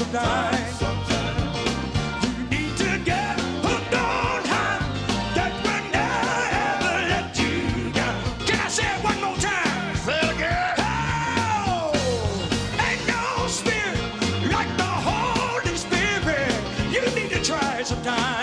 sometimes. You need to get hooked on high. That will never let you down. Can I say it one more time? Say it again. Oh, ain't no spirit like the Holy Spirit. You need to try it sometime.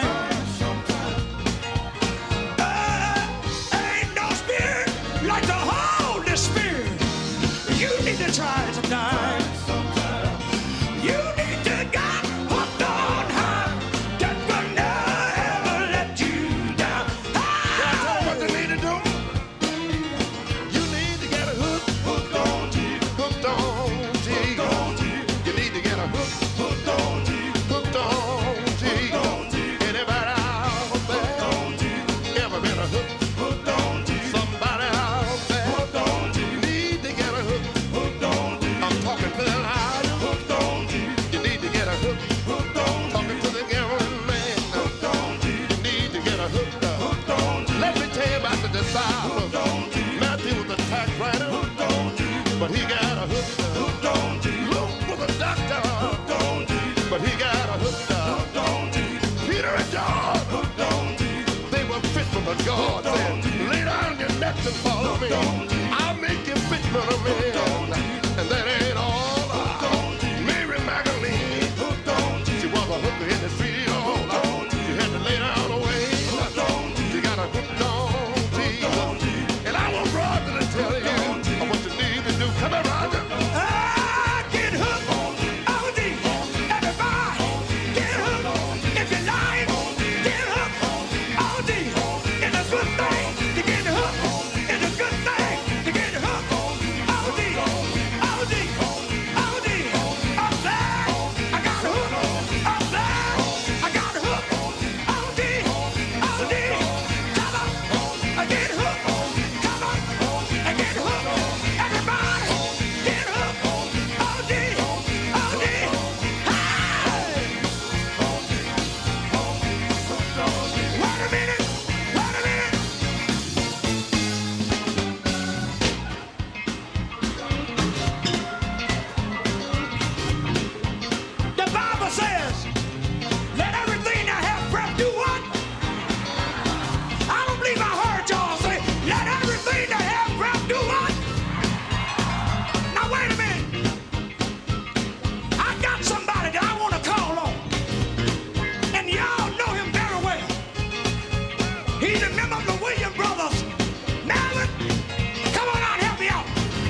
Ain't no spirit like the Holy Spirit. You need to try it sometime. You need to get hooked on high. That will never let you down. What you need to do? You need to get a hooked on Jesus. Hooked on Jesus. Hooked on Jesus. You need to get a hooked on Jesus. Hooked on Jesus. Anybody out there? Hooked on Jesus. Ever been a hooked on Jesus? Somebody out there? Hooked on Jesus. Need to get a hooked on Jesus. I'm talking to the liar. Hooked on Jesus. You need to get a hooked on Jesus. Talking to the gambling man. Hooked on Jesus. You need to get a hooked on Jesus. Let me tell you about the disciple. Hooked on Jesus. Matthew was a tax writer. Hooked on Jesus. But he got a hooked on Jesus. Luke was a doctor. Hooked on Jesus. But he got a hooked on Jesus. Peter and John. Hooked on Jesus. They were fit for the God. Said, lay down your nets and follow me. I'll make you fit for the man. And that ain't all. Mary Magdalene. She was a hooker in the street. She had to lay down away. She got a hooked on Jesus. And I want brother to tell you what you need to do. Come on, Roger. Get hooked on Jesus. Everybody, get hooked. If you're lying, get hooked on Jesus. It's a good thing to get hooked. It's a good thing to get hooked on Jesus. On Jesus. On Jesus. I'm glad I got a hook. I'm glad I got a hook on Jesus. On Jesus. Come on, I get hooked. Come on, I get hooked. Everybody, get hooked on Jesus. On Jesus. Hey! Wait a minute. Wait a minute. The Bible says, let everything that have breath do what? I don't believe I heard y'all say, let everything that have breath do what? Now wait a minute. I got somebody that I want to call on. And y'all know him very well. He's a member of the Williams Brothers. Melvin, come on out and help me out.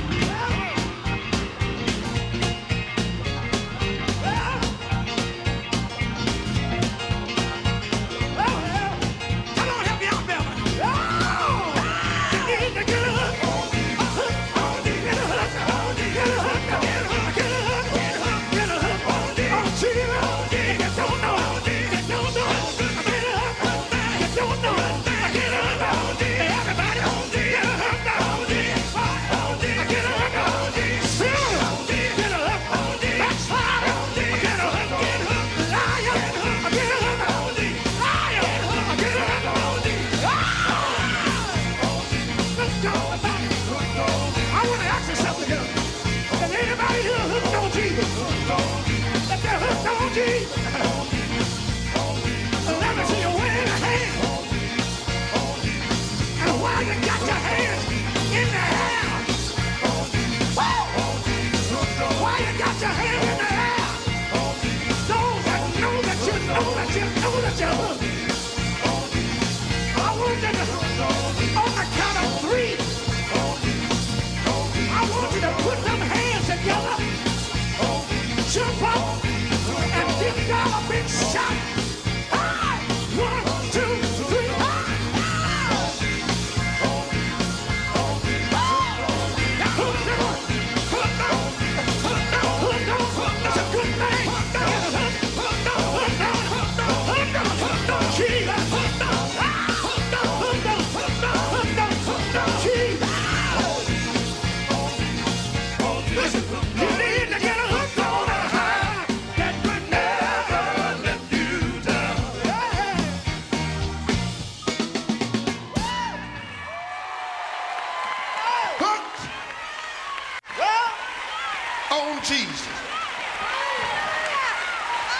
Come on, help me out, Melvin. You need to get a hook. A hook on Jesus. Get a hook on Jesus. Get a hook on Jesus. Get a hook. Get a hook. Get a hook on Jesus. If you don't know, if you don't know, get a hook. If you don't know, get a hook on Jesus. Everybody on Jesus. Get a hook on Jesus. Get a hook on Jesus. Sinner. Get a hook on Jesus. Backslider. Get a hook. Get a hook. Liar. Get a hook on Jesus. Liar. Get a hook on Jesus. Let's go. I want to ask you something here. Is anybody here hooked on Jesus? If they're hooked on Jesus, let me see you wave a hand. And while you got your hands in the air, while you got your hands in the air, those that know that you know that you know that you're hooked, I want you to, on the count of three, I want you to put them hands together, jump up, and give God a big shout. Hey! 1, 2, 3. It's a good thing. Listen, you need to get a hook on a high that would never let you down.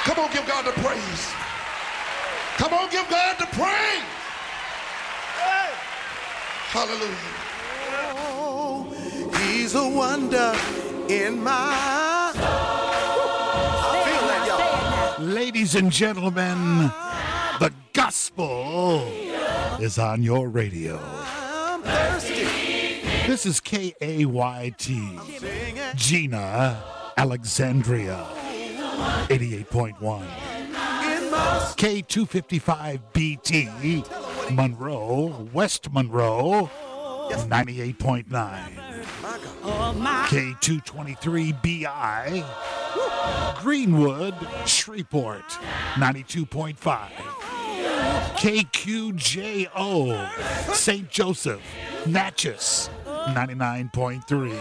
Come on, give God the praise. Come on, give God the praise. Hallelujah. Oh, he's a wonder in my soul. I feel that, y'all. Ladies and gentlemen, the gospel is on your radio. I'm thirsty. This is KAYT, Gina, Alexandria, 88.1. K255BT, Monroe, West Monroe, 98.9. K223BI, Greenwood, Shreveport, 92.5. KQJO, St. Joseph, Natchez, 99.3.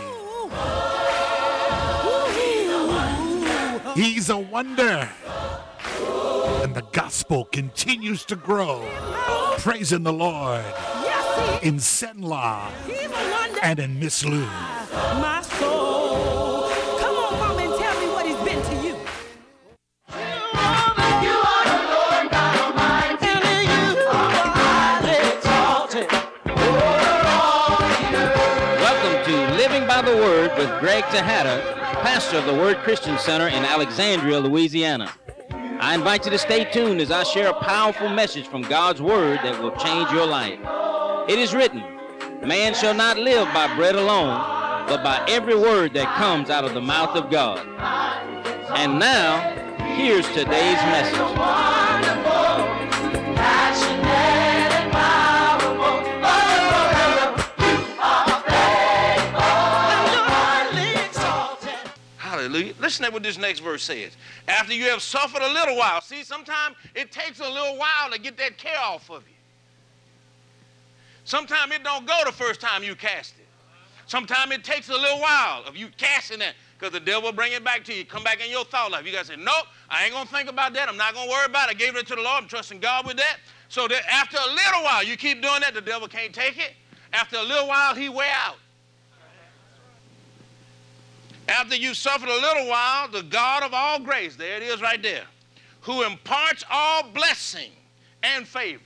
He's a wonder. And the gospel continues to grow. Praising the Lord in Senla and in Miss Lou. My soul. Come on, mama, and tell me what he's been to you. You are the Lord God Almighty. And you are highly exalted over all the earth. Welcome to Living by the Word with Greg Tejada, pastor of the Word Christian Center in Alexandria, Louisiana. I invite you to stay tuned as I share a powerful message from God's Word that will change your life. It is written, man shall not live by bread alone, but by every word that comes out of the mouth of God. And now, here's today's message. Hallelujah. Listen to what this next verse says. After you have suffered a little while. See, sometimes it takes a little while to get that care off of you. Sometimes it don't go the first time you cast it. Sometimes it takes a little while of you casting it because the devil will bring it back to you. Come back in your thought life. You got to say, nope, I ain't going to think about that. I'm not going to worry about it. I gave it to the Lord. I'm trusting God with that. So that after a little while, you keep doing that, the devil can't take it. After a little while, he wear out. After you suffered a little while, the God of all grace, there it is right there, who imparts all blessing and favor.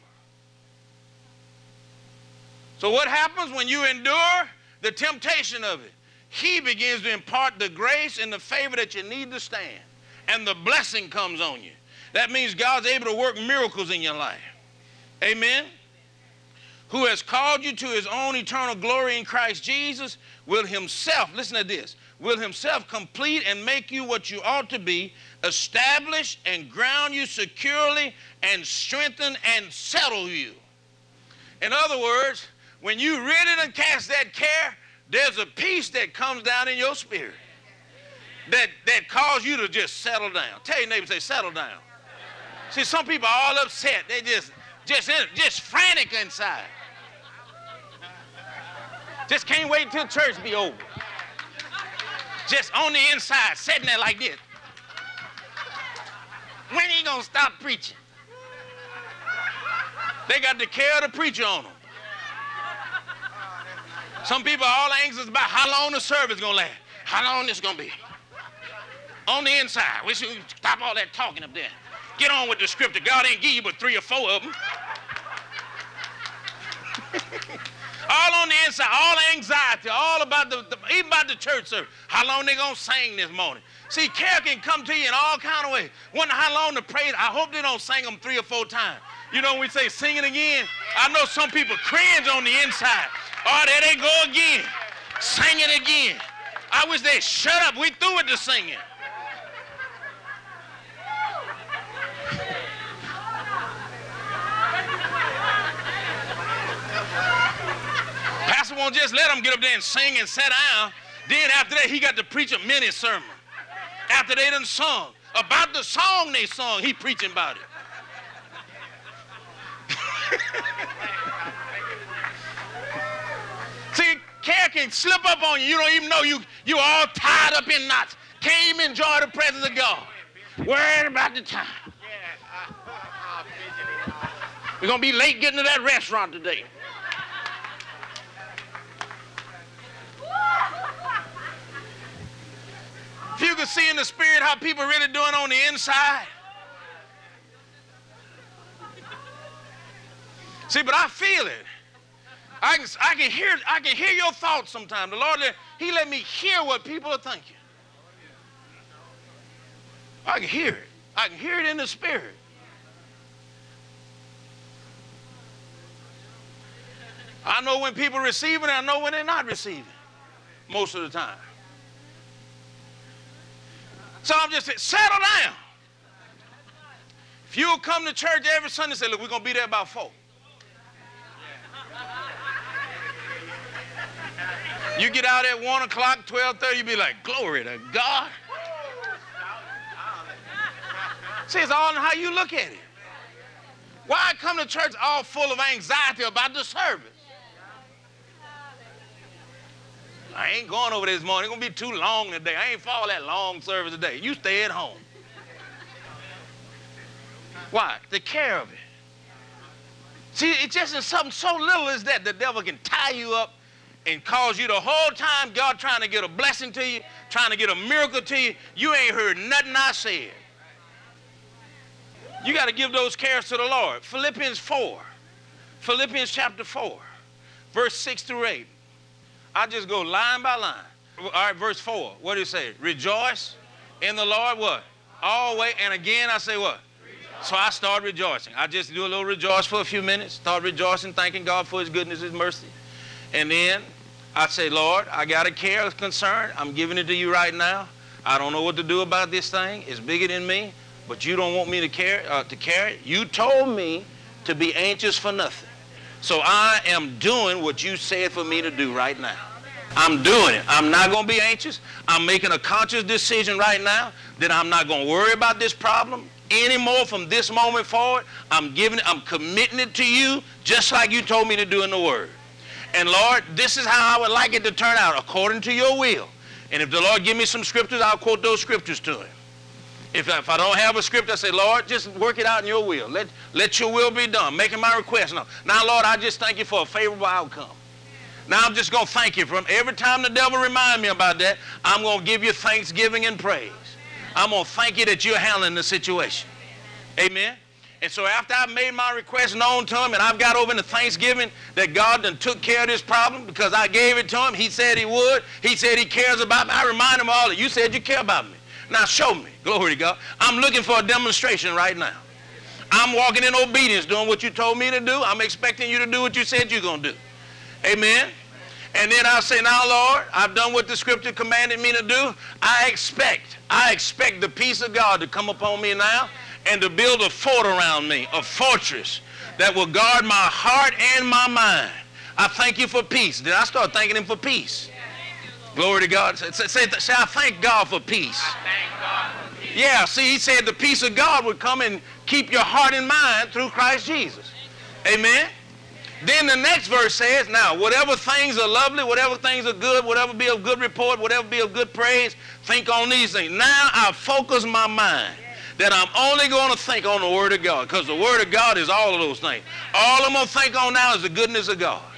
So what happens when you endure the temptation of it? He begins to impart the grace and the favor that you need to stand. And the blessing comes on you. That means God's able to work miracles in your life. Amen? Who has called you to his own eternal glory in Christ Jesus, will himself, listen to this, will himself complete and make you what you ought to be, establish and ground you securely, and strengthen and settle you. In other words, when you really done cast that care, there's a peace that comes down in your spirit that causes you to just settle down. Tell your neighbor, say, settle down. See, some people are all upset. They just frantic inside. Just can't wait till church be over. Just on the inside, sitting there like this. When he gonna stop preaching? They got the care of the preacher on them. Some people are all anxious about how long the service gonna last. How long this gonna be? On the inside, we should stop all that talking up there. Get on with the scripture. God ain't give you but 3 or 4 of them. All on the inside, all anxiety, all about even about the church service. How long they gonna sing this morning? See, care can come to you in all kind of ways. Wonder how long to pray. I hope they don't sing them 3 or 4 times. You know when we say sing it again? I know some people cringe on the inside. Oh, there they go again. Sing it again. I wish they'd shut up. We through with the singing. Pastor won't just let them get up there and sing and sit down. Then after that, he got to preach a mini sermon. After they done sung. About the song they sung, he preaching about it. See, care can slip up on you. You don't even know you all tied up in knots. Can't even enjoy the presence of God. Worried about the time. We're going to be late getting to that restaurant today. If you could see in the spirit how people really doing on the inside, See, but I feel it. I can hear your thoughts sometimes. The Lord, he let me hear what people are thinking. I can hear it. I can hear it in the spirit. I know when people receive it, and I know when they're not receiving most of the time. So I'm just saying, settle down. If you'll come to church every Sunday and say, look, we're going to be there about 4. You get out at 1 o'clock, 12:30, you be like, glory to God. See, it's all in how you look at it. Why come to church all full of anxiety about the service? I ain't going over this morning. It's going to be too long today. I ain't for all that long service today. You stay at home. Why? The care of it. See, it's just in something so little as that the devil can tie you up and cause you the whole time God trying to get a blessing to you, trying to get a miracle to you. You ain't heard nothing I said. You got to give those cares to the Lord. Philippians 4. Philippians chapter 4, verse 6 through 8. I just go line by line. All right, verse 4. What do you say? Rejoice in the Lord what? Always. And again I say what? So I start rejoicing. I just do a little rejoice for a few minutes. Start rejoicing, thanking God for his goodness, his mercy. And then I say, Lord, I got a care, a concern. I'm giving it to you right now. I don't know what to do about this thing. It's bigger than me, but you don't want me to carry it. You told me to be anxious for nothing. So I am doing what you said for me to do right now. I'm doing it. I'm not going to be anxious. I'm making a conscious decision right now that I'm not going to worry about this problem anymore from this moment forward. I'm committing it to you just like you told me to do in the Word. And Lord, this is how I would like it to turn out, according to your will. And if the Lord give me some scriptures, I'll quote those scriptures to him. If I don't have a script, I say, Lord, just work it out in your will. Let your will be done. Making my request. Now, Lord, I just thank you for a favorable outcome. Now I'm just going to thank you for every time the devil reminds me about that, I'm going to give you thanksgiving and praise. I'm going to thank you that you're handling the situation. Amen? And so after I've made my request known to him and I've got over into thanksgiving that God done took care of this problem because I gave it to him. He said he would. He said he cares about me. I remind him all that you said you care about me. Now show me. Glory to God. I'm looking for a demonstration right now. I'm walking in obedience, doing what you told me to do. I'm expecting you to do what you said you're going to do. Amen? And then I'll say, now, Lord, I've done what the scripture commanded me to do. I expect the peace of God to come upon me now and to build a fort around me, a fortress that will guard my heart and my mind. I thank you for peace. Then I start thanking him for peace. Glory to God. Say, I thank God for peace. Yeah, see, he said the peace of God would come and keep your heart and mind through Christ Jesus. Amen? Then the next verse says, now, whatever things are lovely, whatever things are good, whatever be of good report, whatever be of good praise, think on these things. Now I focus my mind that I'm only going to think on the Word of God, because the Word of God is all of those things. All I'm going to think on now is the goodness of God.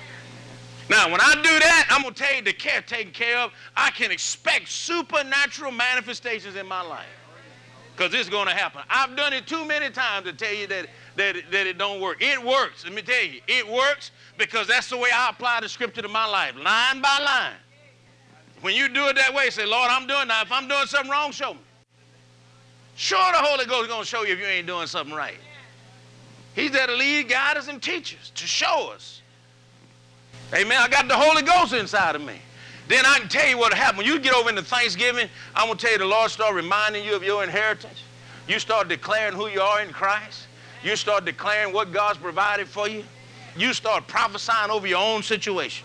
Now, when I do that, I'm going to tell you the care taken care of. I can expect supernatural manifestations in my life, because it's going to happen. I've done it too many times to tell you that it don't work. It works. Let me tell you, it works because that's the way I apply the scripture to my life, line by line. When you do it that way, say, Lord, I'm doing that. If I'm doing something wrong, show me. Sure, the Holy Ghost is going to show you if you ain't doing something right. He's there to lead, guide us, and teach us, to show us. Amen. I got the Holy Ghost inside of me. Then I can tell you what happened. When you get over into Thanksgiving, I'm going to tell you the Lord start reminding you of your inheritance. You start declaring who you are in Christ. You start declaring what God's provided for you. You start prophesying over your own situation.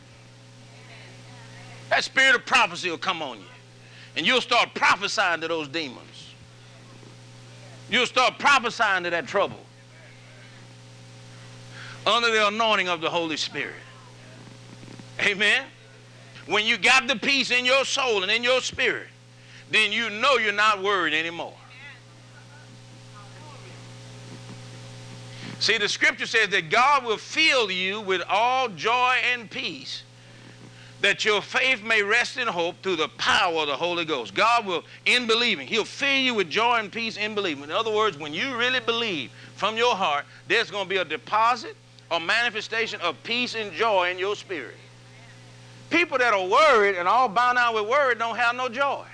That spirit of prophecy will come on you. And you'll start prophesying to those demons. You'll start prophesying to that trouble under the anointing of the Holy Spirit. Amen? When you got the peace in your soul and in your spirit, then you know you're not worried anymore. See, the scripture says that God will fill you with all joy and peace that your faith may rest in hope through the power of the Holy Ghost. God will, in believing, he'll fill you with joy and peace in believing. In other words, when you really believe from your heart, there's going to be a deposit or manifestation of peace and joy in your spirit. People that are worried and all bound out with worry don't have no joy.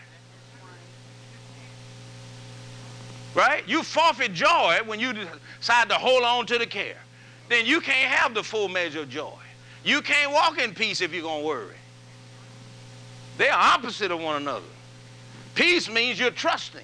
Right? You forfeit joy when you decide to hold on to the care. Then you can't have the full measure of joy. You can't walk in peace if you're going to worry. They're opposite of one another. Peace means you're trusting.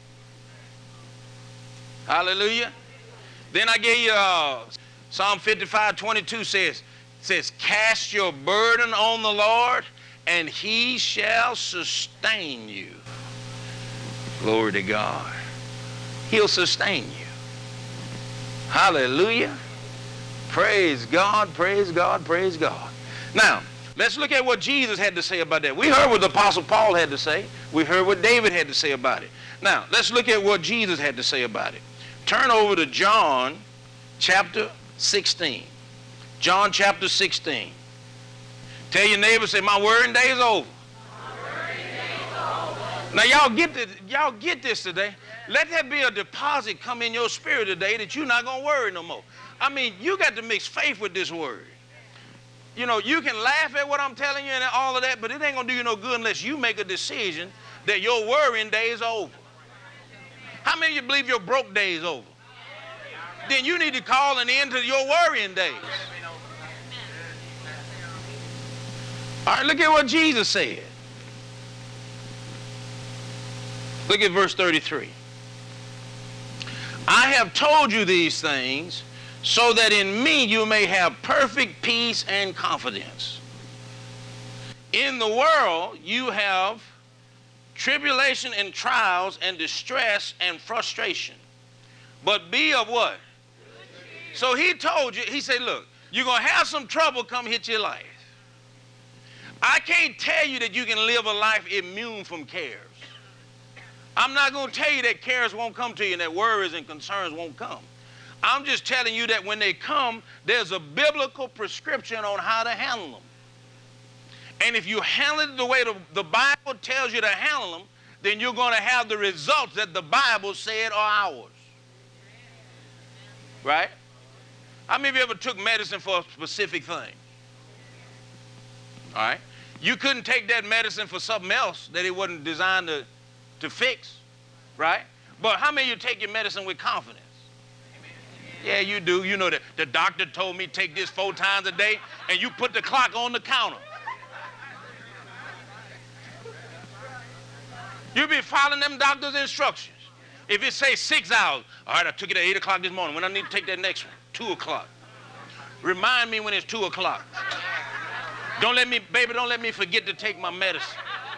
Hallelujah. Then I gave you Psalm 55:22 says, cast your burden on the Lord, and he shall sustain you. Glory to God. He'll sustain you. Hallelujah. Praise God, praise God, praise God. Now, let's look at what Jesus had to say about that. We heard what the Apostle Paul had to say. We heard what David had to say about it. Now, let's look at what Jesus had to say about it. Turn over to John chapter 16. John chapter 16. Tell your neighbor, say, my worrying day is over. Now, y'all get this today. Let there be a deposit come in your spirit today that you're not going to worry no more. I mean, you got to mix faith with this word. You know, you can laugh at what I'm telling you and all of that, but it ain't going to do you no good unless you make a decision that your worrying day is over. How many of you believe your broke day is over? Then you need to call an end to your worrying days. All right, look at what Jesus said. Look at verse 33. I have told you these things so that in me you may have perfect peace and confidence. In the world you have tribulation and trials and distress and frustration. But be of what? So he told you, he said, look, you're going to have some trouble come hit your life. I can't tell you that you can live a life immune from cares. I'm not going to tell you that cares won't come to you and that worries and concerns won't come. I'm just telling you that when they come, there's a biblical prescription on how to handle them. And if you handle it the way the Bible tells you to handle them, then you're going to have the results that the Bible said are ours. Right? How many of you ever took medicine for a specific thing? All right? You couldn't take that medicine for something else that it wasn't designed to fix, right? But how many of you take your medicine with confidence? Yeah, you do. You know that the doctor told me take this 4 times a day, and you put the clock on the counter. You be following them doctor's instructions. If it says 6 hours, all right, I took it at 8 o'clock this morning. When I need to take that next one, 2 o'clock. Remind me when it's 2 o'clock. Don't let me forget to take my medicine.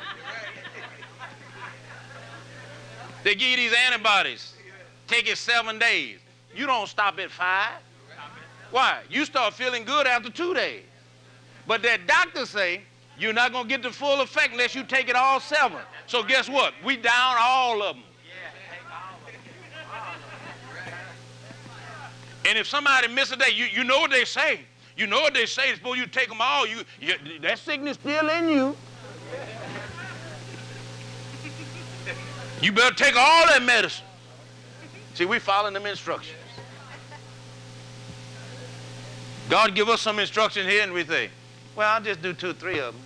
They give you these antibodies. Take it 7 days. You don't stop at 5. Why? You start feeling good after 2 days. But that doctor say you're not going to get the full effect unless you take it all 7. So guess what? We down all of them. And if somebody miss a day, you know what they say. You know what they say. Suppose you take them all. That sickness still in you. You better take all that medicine. See, we following them instructions. God give us some instructions here and we think, well, I'll just do 2 or 3 of them.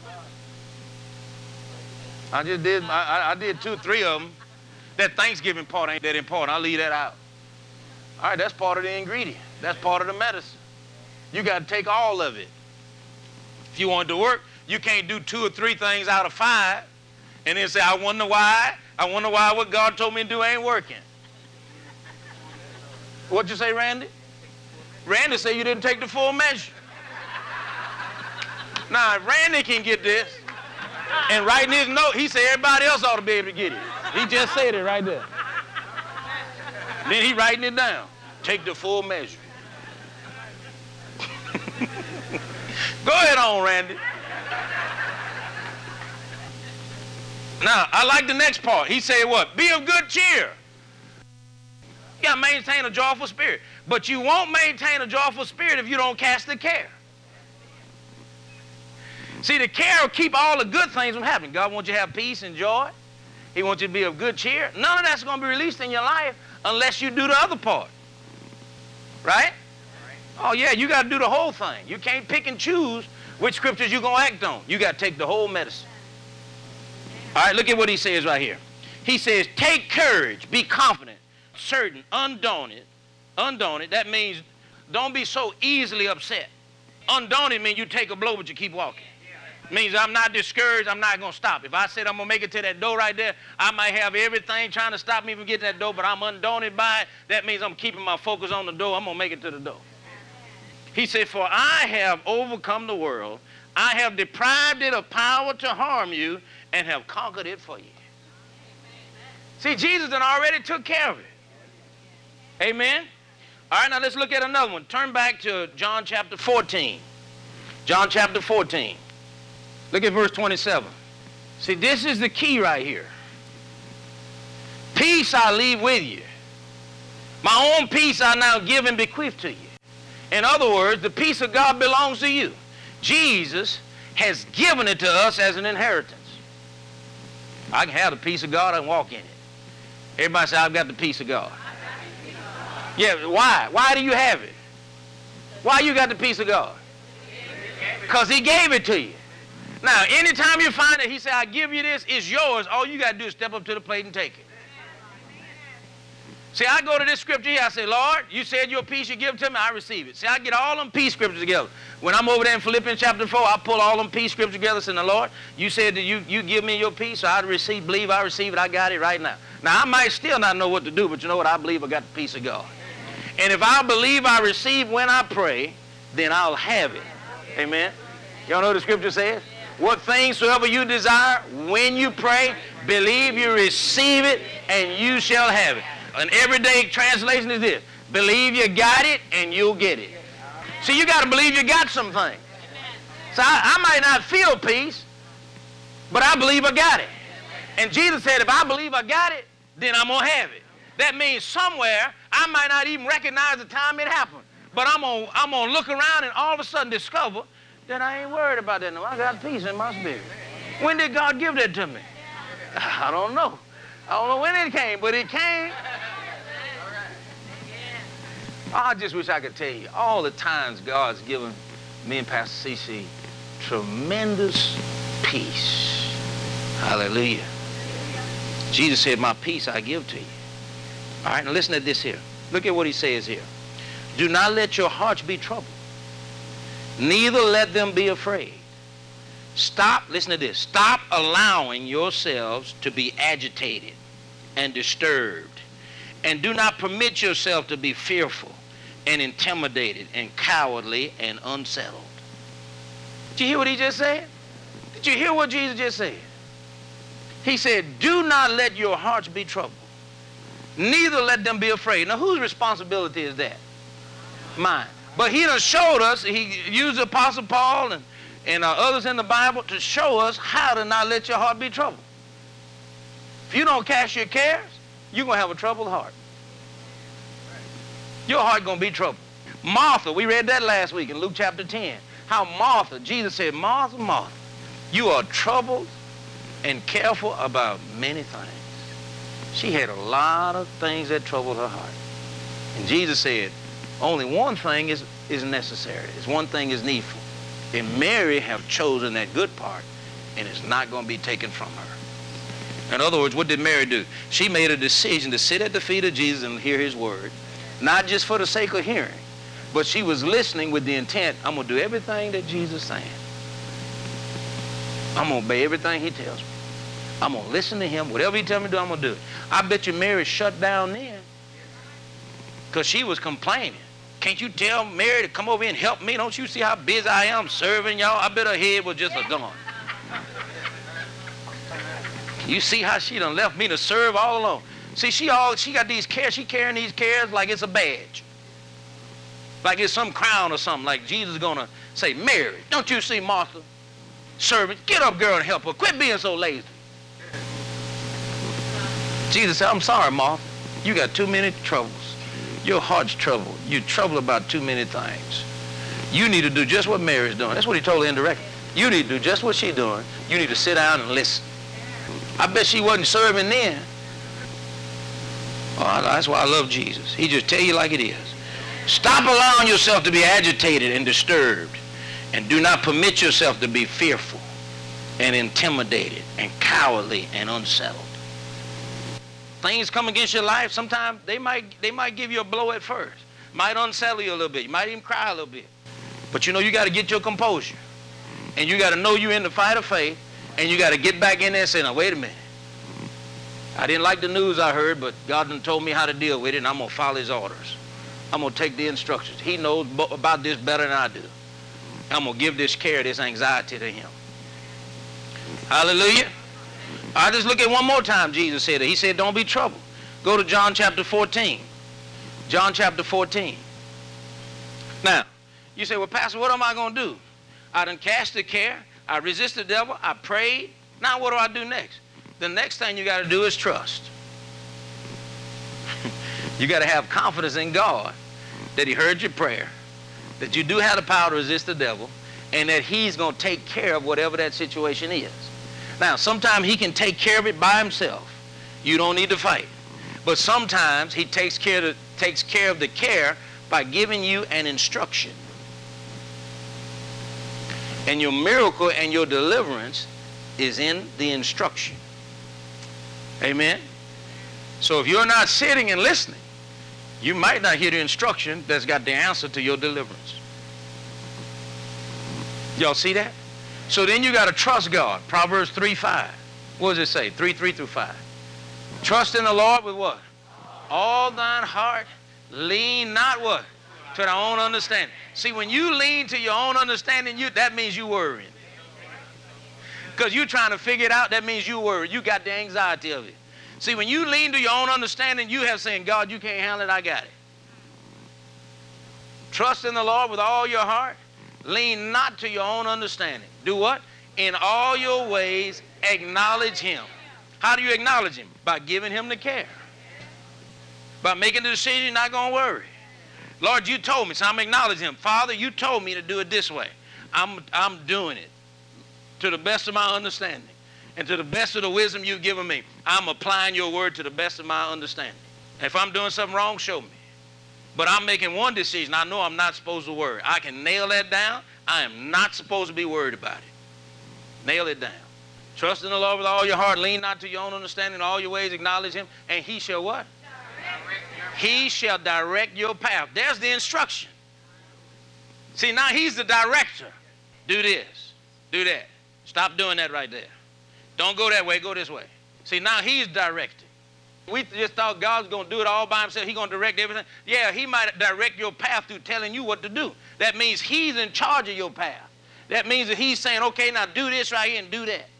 I did 2 or 3 of them. That Thanksgiving part ain't that important. I'll leave that out. All right, that's part of the ingredient. That's part of the medicine. You got to take all of it. If you want it to work, you can't do 2 or 3 things out of 5 and then say, I wonder why what God told me to do ain't working. What'd you say, Randy? Randy said you didn't take the full measure. Now, if Randy can get this and write in his note, he said everybody else ought to be able to get it. He just said it right there. Then he writing it down. Take the full measure. Go ahead on, Randy. Now, I like the next part. He said what? Be of good cheer. You got to maintain a joyful spirit. But you won't maintain a joyful spirit if you don't cast the care. See, the care will keep all the good things from happening. God wants you to have peace and joy. He wants you to be of good cheer. None of that's going to be released in your life unless you do the other part. Right? Oh, yeah, you got to do the whole thing. You can't pick and choose which scriptures you're going to act on. You got to take the whole medicine. All right, look at what he says right here. He says, take courage, be confident, certain, undaunted. Undaunted, that means don't be so easily upset. Undaunted means you take a blow, but you keep walking. Means I'm not discouraged, I'm not going to stop. If I said I'm going to make it to that door right there, I might have everything trying to stop me from getting that door, but I'm undaunted by it. That means I'm keeping my focus on the door. I'm going to make it to the door. He said, for I have overcome the world. I have deprived it of power to harm you and have conquered it for you. See, Jesus done already took care of it. Amen? All right, now let's look at another one. Turn back to John chapter 14. John chapter 14. Look at verse 27. See, this is the key right here. Peace I leave with you. My own peace I now give and bequeath to you. In other words, the peace of God belongs to you. Jesus has given it to us as an inheritance. I can have the peace of God and walk in it. Everybody say, I've got the peace of God. Yeah, why? Why do you have it? Why you got the peace of God? Because he gave it to you. Now, anytime you find that he said, I give you this, it's yours, all you got to do is step up to the plate and take it. See, I go to this scripture here, I say, Lord, you said your peace you give to me, I receive it. See, I get all them peace scriptures together. When I'm over there in Philippians chapter 4, I pull all them peace scriptures together and say, the Lord, you said that you give me your peace, so I receive, believe I receive it, I got it right now. Now, I might still not know what to do, but you know what? I believe I got the peace of God. And if I believe I receive when I pray, then I'll have it. Amen? Y'all know what the scripture says? What things soever you desire, when you pray, believe you receive it, and you shall have it. An everyday translation is this: believe you got it, and you'll get it. See, you got to believe you got something. So I might not feel peace, but I believe I got it. And Jesus said, if I believe I got it, then I'm going to have it. That means somewhere, I might not even recognize the time it happened, but I'm gonna look around and all of a sudden discover that I ain't worried about that no more. I got peace in my spirit. When did God give that to me? I don't know. I don't know when it came, but it came. I just wish I could tell you all the times God's given me and Pastor CC tremendous peace. Hallelujah. Jesus said, my peace I give to you. All right, now listen to this here. Look at what he says here. Do not let your hearts be troubled. Neither let them be afraid. Stop, listen to this. Stop allowing yourselves to be agitated and disturbed. And do not permit yourself to be fearful and intimidated and cowardly and unsettled. Did you hear what he just said? Did you hear what Jesus just said? He said, do not let your hearts be troubled. Neither let them be afraid. Now, whose responsibility is that? Mine. But he done showed us, he used the Apostle Paul and others in the Bible to show us how to not let your heart be troubled. If you don't cast your cares, you're going to have a troubled heart. Your heart going to be troubled. Martha, we read that last week in Luke chapter 10. How Martha, Jesus said, Martha, Martha, you are troubled and careful about many things. She had a lot of things that troubled her heart. And Jesus said, only one thing is necessary. It's one thing is needful. And Mary have chosen that good part, and it's not going to be taken from her. In other words, what did Mary do? She made a decision to sit at the feet of Jesus and hear his word, not just for the sake of hearing, but she was listening with the intent, I'm going to do everything that Jesus is saying. I'm going to obey everything he tells me. I'm going to listen to him. Whatever he tells me to do, I'm going to do it. I bet you Mary shut down then because she was complaining. Can't you tell Mary to come over here and help me? Don't you see how busy I am serving y'all? I bet her head was just a gone. You see how she done left me to serve all alone. See, she got these cares. She carrying these cares like it's a badge. Like it's some crown or something. Like Jesus is going to say, Mary, don't you see Martha serving? Get up, girl, and help her. Quit being so lazy. Jesus said, I'm sorry, Martha. You got too many troubles. Your heart's troubled. You're troubled about too many things. You need to do just what Mary's doing. That's what he told her indirectly. You need to do just what she's doing. You need to sit down and listen. I bet she wasn't serving then. Oh, that's why I love Jesus. He just tell you like it is. Stop allowing yourself to be agitated and disturbed, and do not permit yourself to be fearful and intimidated and cowardly and unsettled. Things come against your life. Sometimes they might give you a blow at first. Might unsettle you a little bit. You might even cry a little bit. But you know you got to get your composure. And you got to know you're in the fight of faith. And you got to get back in there and say, now wait a minute. I didn't like the news I heard, but God done told me how to deal with it, and I'm going to follow his orders. I'm going to take the instructions. He knows about this better than I do. I'm going to give this care, this anxiety to him. Hallelujah. I just look at one more time Jesus said it. He said, don't be troubled. Go to John chapter 14. John chapter 14. Now, you say, well, Pastor, what am I going to do? I done cast the care. I resist the devil. I prayed. Now what do I do next? The next thing you got to do is trust. You got to have confidence in God that he heard your prayer, that you do have the power to resist the devil, and that he's going to take care of whatever that situation is. Now, sometimes he can take care of it by himself. You don't need to fight. But sometimes he takes care of the care by giving you an instruction. And your miracle and your deliverance is in the instruction. Amen? So if you're not sitting and listening, you might not hear the instruction that's got the answer to your deliverance. Y'all see that? So then you got to trust God. Proverbs 3:5. What does it say? 3:3 through 5. Trust in the Lord with what? All thine heart. Lean not what? To thy own understanding. See, when you lean to your own understanding, that means you worrying. Because you're trying to figure it out, that means you worry. You got the anxiety of it. See, when you lean to your own understanding, you have saying, God, you can't handle it, I got it. Trust in the Lord with all your heart. Lean not to your own understanding. Do what? In all your ways, acknowledge him. How do you acknowledge him? By giving him the care. By making the decision, you're not going to worry. Lord, you told me, so I'm acknowledging him. Father, you told me to do it this way. I'm doing it to the best of my understanding and to the best of the wisdom you've given me. I'm applying your word to the best of my understanding. If I'm doing something wrong, show me. But I'm making one decision. I know I'm not supposed to worry. I can nail that down. I am not supposed to be worried about it. Nail it down. Trust in the Lord with all your heart. Lean not to your own understanding. In all your ways acknowledge him. And he shall what? He shall direct your path. There's the instruction. See, now he's the director. Do this. Do that. Stop doing that right there. Don't go that way. Go this way. See, now he's directing. We just thought God's going to do it all by himself. He's going to direct everything. Yeah, he might direct your path through telling you what to do. That means he's in charge of your path. That means that he's saying, okay, now do this right here and do that.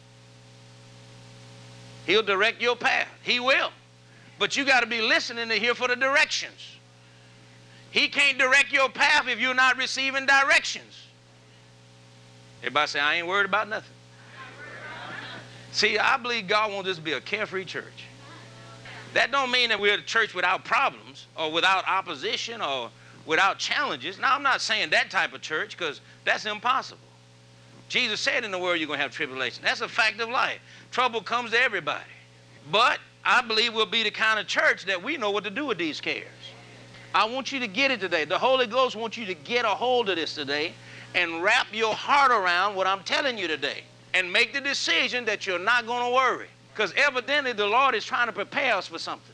He'll direct your path. He will. But you got to be listening to hear for the directions. He can't direct your path if you're not receiving directions. Everybody say, I ain't worried about nothing. See, I believe God wants this to be a carefree church. That don't mean that we're a church without problems or without opposition or without challenges. Now, I'm not saying that type of church because that's impossible. Jesus said in the world you're going to have tribulation. That's a fact of life. Trouble comes to everybody. But I believe we'll be the kind of church that we know what to do with these cares. I want you to get it today. The Holy Ghost wants you to get a hold of this today and wrap your heart around what I'm telling you today and make the decision that you're not going to worry. Because evidently the Lord is trying to prepare us for something.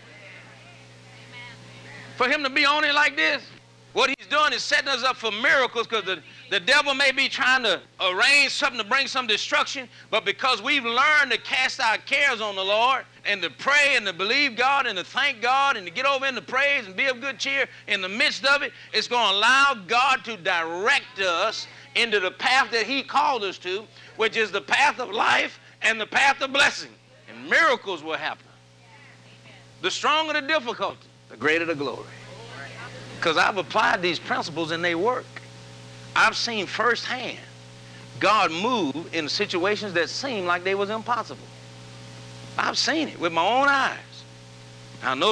For him to be on it like this, what he's doing is setting us up for miracles because the devil may be trying to arrange something to bring some destruction, but because we've learned to cast our cares on the Lord and to pray and to believe God and to thank God and to get over into praise and be of good cheer in the midst of it, it's going to allow God to direct us into the path that he called us to, which is the path of life and the path of blessing. And miracles will happen. The stronger the difficulty, the greater the glory. Because I've applied these principles and they work. I've seen firsthand God move in situations that seemed like they was impossible. I've seen it with my own eyes. I know